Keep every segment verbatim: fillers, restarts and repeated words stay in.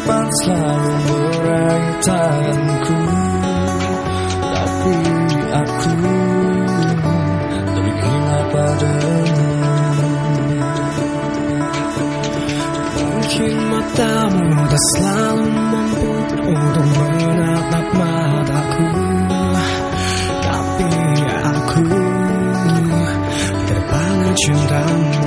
dapat selalu meraih tanganku, tapi aku tergila padamu. Mungkin matamu tak selalu mampu untuk menatap mataku, tapi aku terpana cintamu.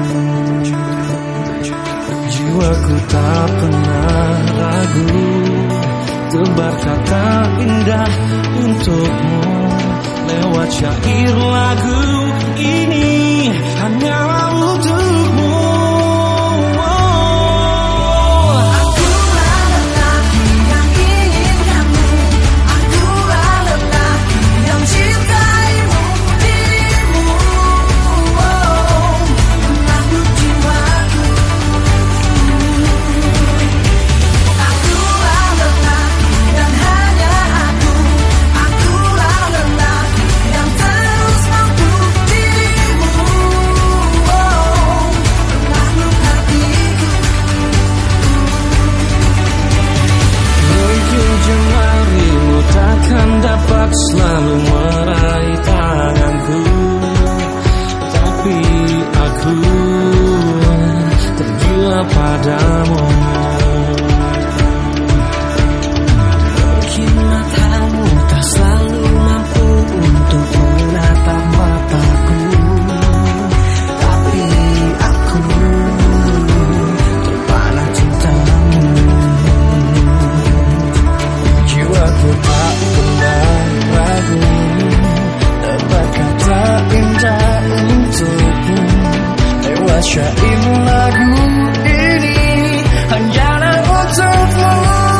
Jiwaku tak pernah ragu, tebar kata indah untukmu lewat syair lagu ini, hanyalah untukmu. Selalu meraih tanganku, tapi aku tergila padamu. Mungkin matamu tak selalu mampu untuk menatap mataku, tapi aku terpana cintamu. Jiwaku tak pernah ragu, tebar kata indah untukmu lewat syair lagu ini, hanyalah untukmu.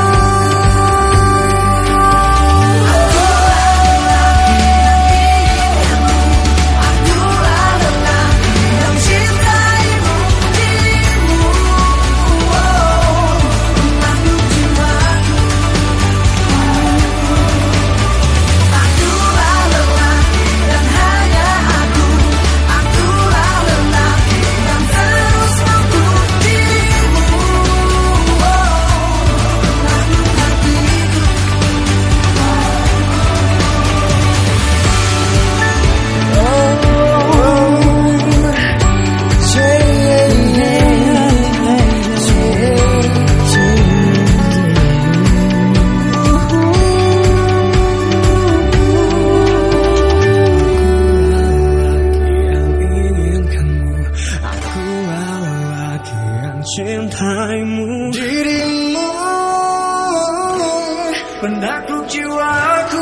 Cintaimu, dirimu penakluk jiwaku.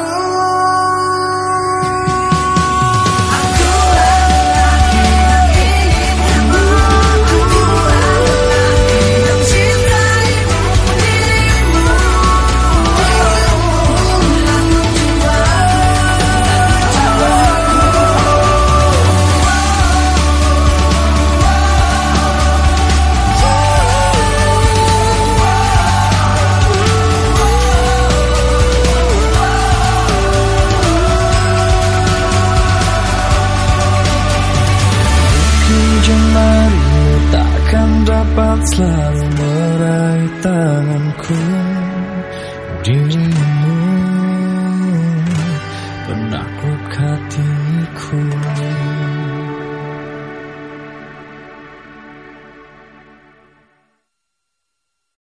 Jemarimu takkan dapat selalu meraih tanganku, dirimu penakluk hatiku.